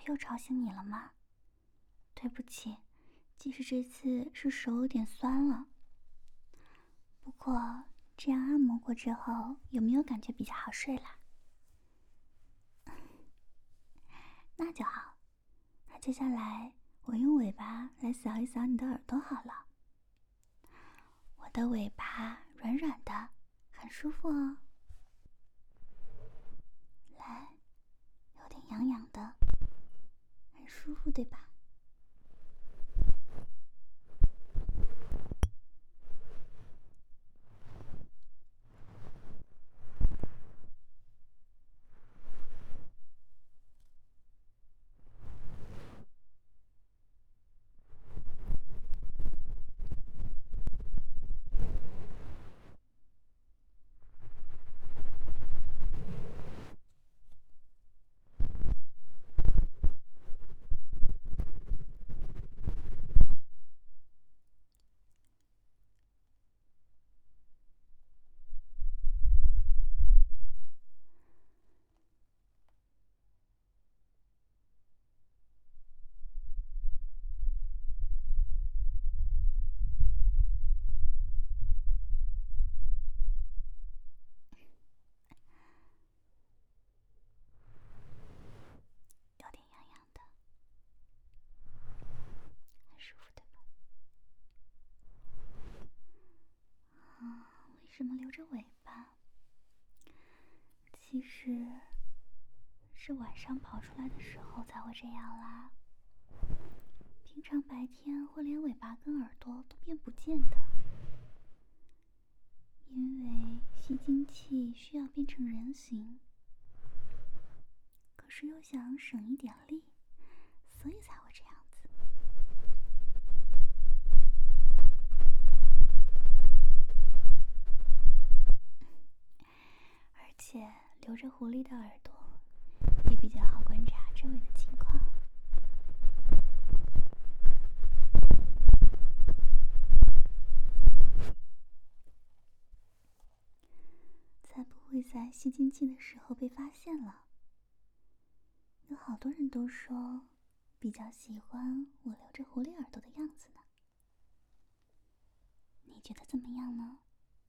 又吵醒你了吗？对不起，即使这次是手有点酸了。不过这样按摩过之后，有没有感觉比较好睡啦？那就好。那接下来我用尾巴来扫一扫你的耳朵好了。我的尾巴软软的，很舒服哦。来，有点痒痒的，很舒服对吧？有点痒痒的，很舒服对吧？为什么留着尾巴？其实是晚上跑出来的时候才会这样啦。平常白天会连尾巴跟耳朵都变不见的，因为吸精器需要变成人形，可是又想省一点力，所以才会这样子。而且留着狐狸的耳朵也比较好观察周围的情况。才不会在吸精器的时候被发现了。有好多人都说比较喜欢我留着狐狸耳朵的样子呢，你觉得怎么样呢？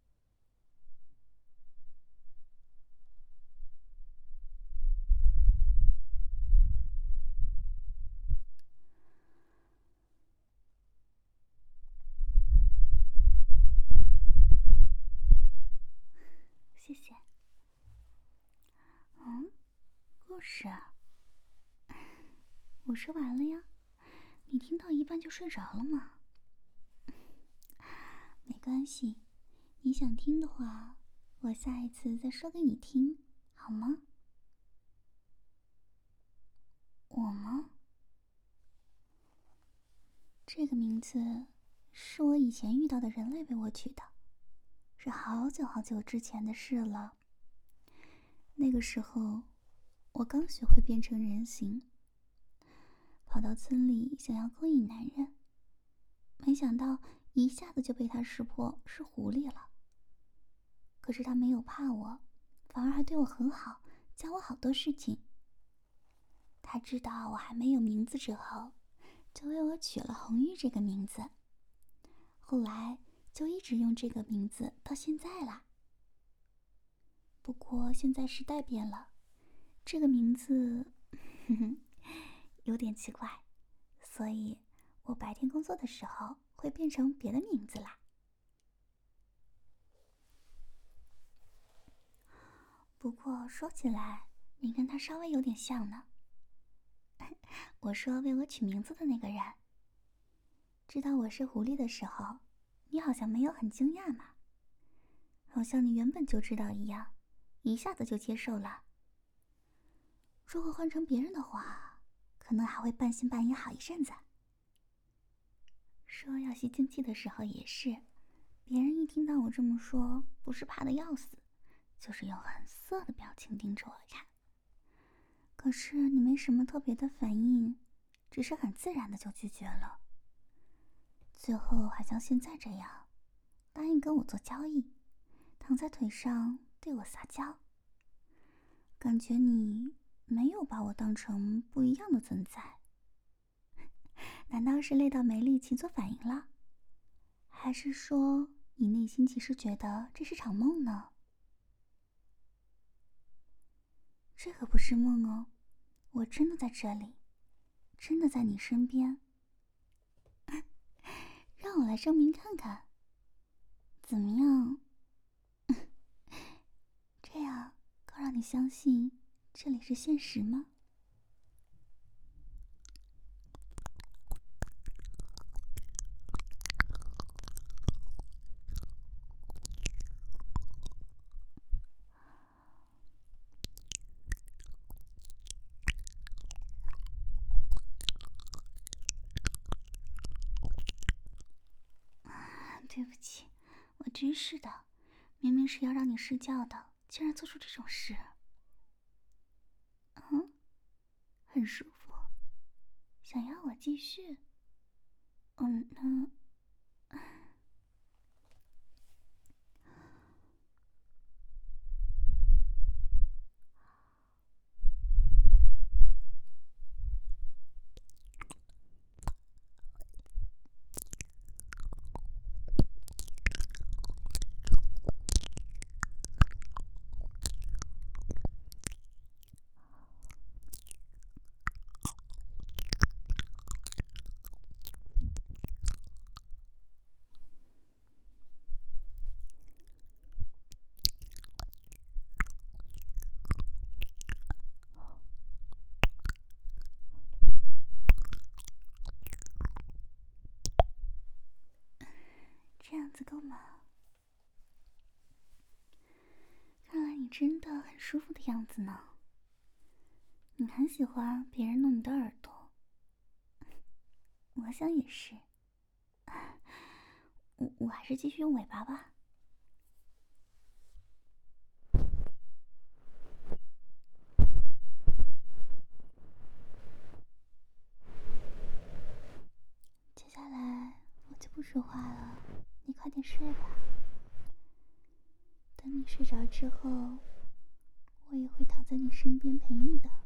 谢谢。故事啊，我说完了呀，你听到一半就睡着了吗？没关系，你想听的话，我下一次再说给你听，好吗？我吗？这个名字是我以前遇到的人类为我取的，是好久好久之前的事了。那个时候，我刚学会变成人形，跑到村里想要勾引男人，没想到一下子就被他识破是狐狸了。可是他没有怕我，反而还对我很好，教我好多事情。他知道我还没有名字之后，就为我取了红玉这个名字，后来就一直用这个名字到现在啦。不过现在时代变了，这个名字有点奇怪，所以我白天工作的时候会变成别的名字啦。不过说起来，你跟他稍微有点像呢。我说为我取名字的那个人，知道我是狐狸的时候，你好像没有很惊讶嘛，好像你原本就知道一样，一下子就接受了。如果换成别人的话，可能还会半信半疑好一阵子。说要吸精气的时候也是，别人一听到我这么说，不是怕得要死，就是用很色的表情盯着我看。可是你没什么特别的反应，只是很自然的就拒绝了。最后还像现在这样，答应跟我做交易，躺在腿上对我撒娇。感觉你没有把我当成不一样的存在。难道是累到没力气做反应了？还是说你内心其实觉得这是场梦呢？这可不是梦哦，我真的在这里，真的在你身边。让我来证明看看，怎么样？这样够让你相信这里是现实吗？对不起，我真是的，明明是要让你睡觉的，竟然做出这种事。很舒服，想要我继续？那这样子够吗？看来你真的很舒服的样子呢。你很喜欢别人弄你的耳朵，我想也是。我还是继续用尾巴吧。接下来我就不说话了，你快点睡吧。等你睡着之后，我也会躺在你身边陪你的。